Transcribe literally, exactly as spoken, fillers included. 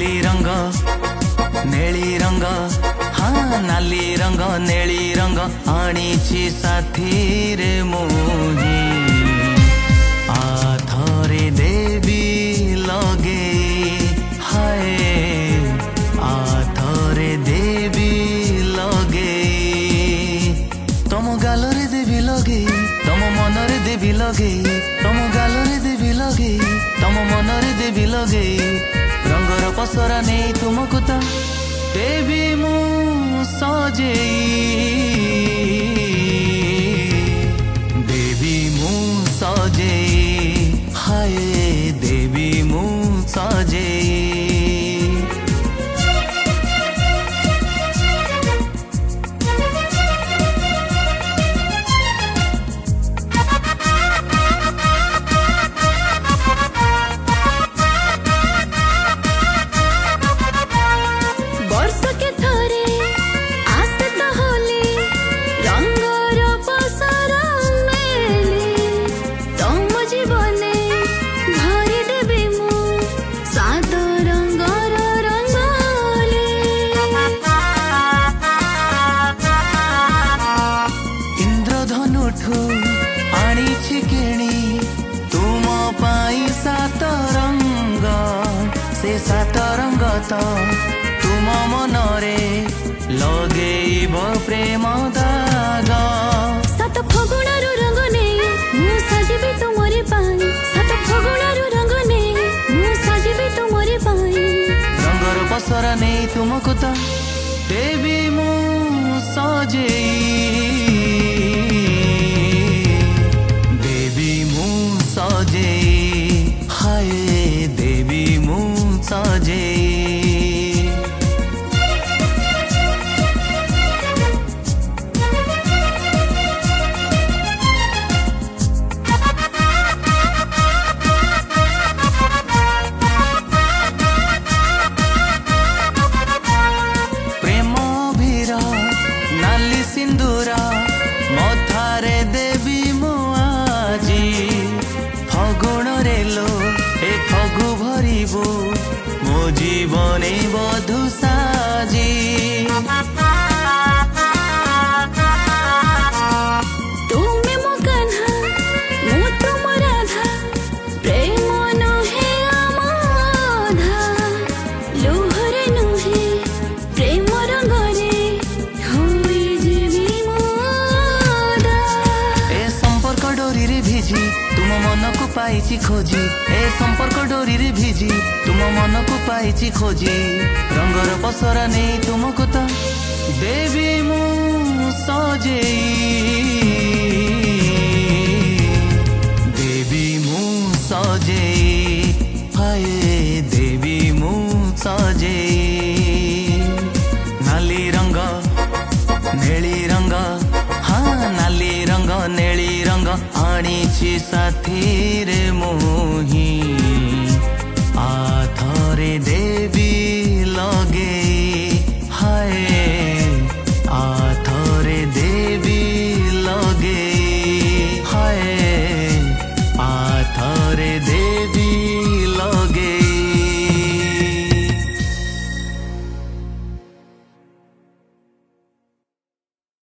नाली रंग नेली रंग हाँ नाली रंग नेली रंग आनीची साथी रे मोही आथरे देवी लगे हाय आथरे देवी लगे तम गालरे देवी लगे तम मनरे देवी लगे तम गालरे देवी लगे तम मनरे देवी लगे रंगर पसरा नहीं तुमको ता देवी मु सजेई देवी मु सजेई हाय देवी मु सजेई आनीची केणी तुम पाई सात रंग से सात रंग तो तुम मनरे लगेइब प्रेम दाग सात फगुणारू रंग ने मु सजीबी तुमरे पाई सात फगुणारू रंग ने मु सजीबी तुमरे पाई रंगर पसरा नहीं तुमको तो देवी मु सजेई हाय देवी मु सजेई प्रेम भीर नाली सिंदूरा मथारे देवी मु आजी फगुण रेलो ए फगु भरिबो मो जीवने बधु साजी तुमे मो कान्हा मु तुम राधा प्रेम नहे आमाधा लोहरे नहे प्रेम रंगरे होई जीवी मोदा ए संपर्क डोरी रे भिजी तुम मन को पाइची खोजी ए संपर्क डोरी रे भिजी तुम मन को पाइची खोजी रंगर पसरा नहीं तुमको तो देवी मु सजेई देवी मु सजेई हाय देवी मु सजेई नाली रंग नेली रंग हाँ नाली रंग नेली रंग आनीची साथी रे मोही आथरे देवी